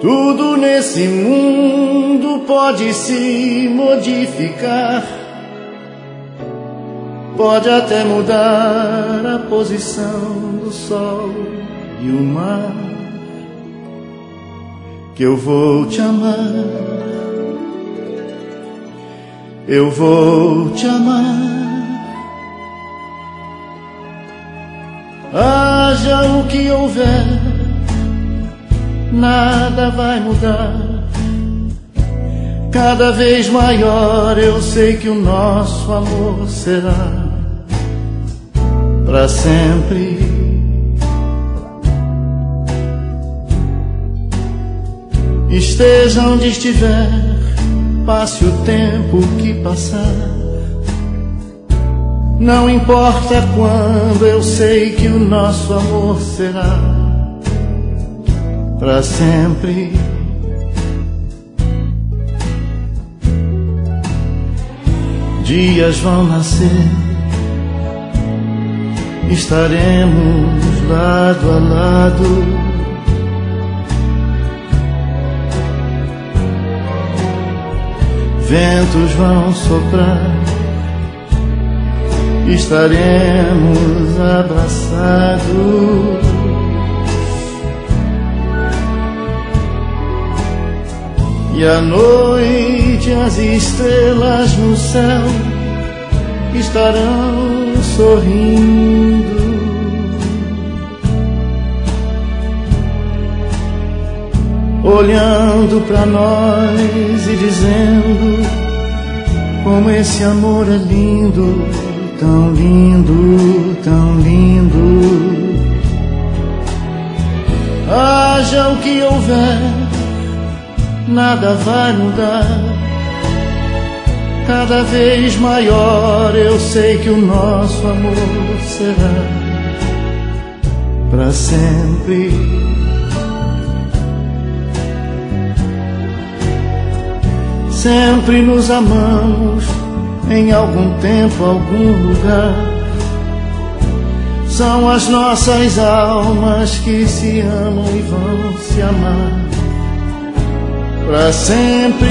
Tudo nesse mundo pode se modificar, pode até mudar a posição do sol e o mar, que eu vou te amar, eu vou te amar. Haja o que houver, nada vai mudar. Cada vez maior eu sei que o nosso amor será para sempre. Esteja onde estiver, passe o tempo que passar, não importa quando, eu sei que o nosso amor será para sempre. Dias vão nascer, estaremos lado a lado. Ventos vão soprar, estaremos abraçados. E à noite as estrelas no céu estarão sorrindo. Olhando pra nós e dizendo como esse amor é lindo, tão lindo, tão lindo. Haja o que houver, nada vai mudar. Cada vez maior eu sei que o nosso amor será para sempre. Sempre nos amamos, em algum tempo, algum lugar. São as nossas almas que se amam e vão se amar para sempre.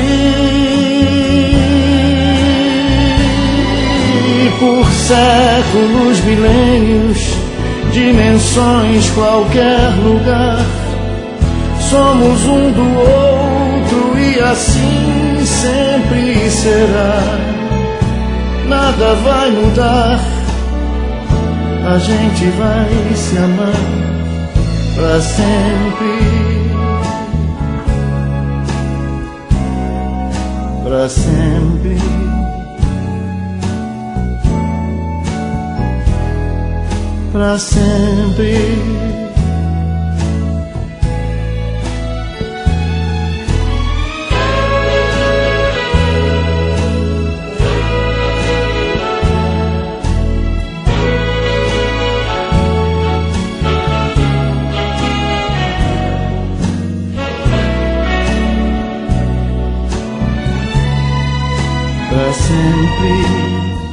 Por séculos, milênios, dimensões, qualquer lugar, somos um do outro e assim sempre será. Nada vai mudar, a gente vai se amar para sempre. Para sempre. Para sempre. Para sempre.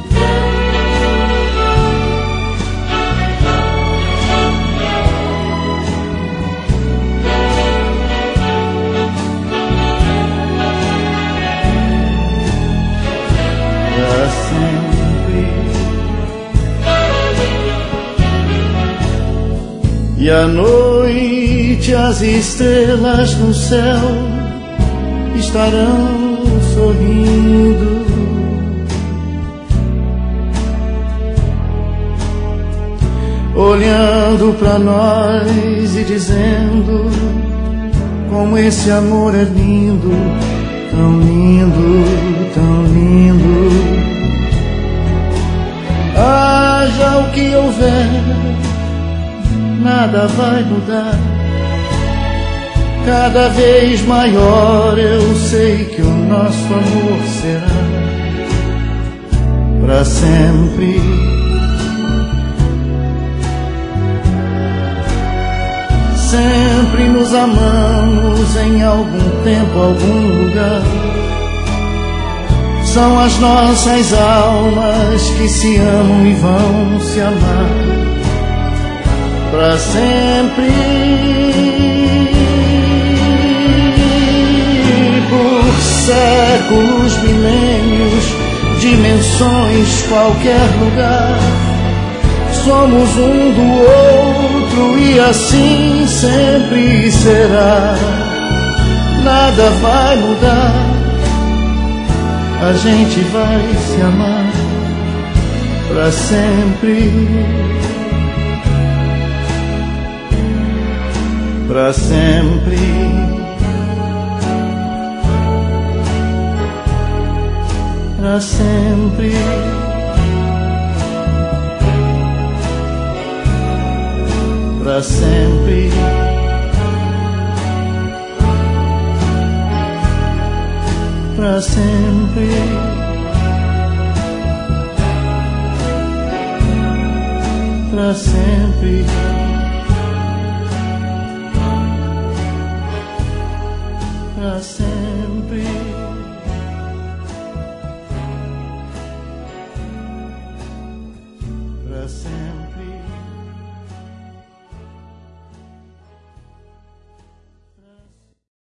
E à noite as estrelas no céu estarão sorrindo. Olhando pra nós e dizendo como esse amor é lindo, tão lindo, tão lindo. Haja o que houver, nada vai mudar. Cada vez maior eu sei que o nosso amor será para sempre. Sempre nos amamos em algum tempo, algum lugar. São as nossas almas que se amam e vão se amar para sempre. séculos, milênios, dimensões, qualquer lugar. Somos um do outro e assim sempre será. Nada vai mudar, a gente vai se amar pra sempre, pra sempre. Pra sempre, pra sempre, pra sempre, pra sempre, pra sempre. Pra sempre.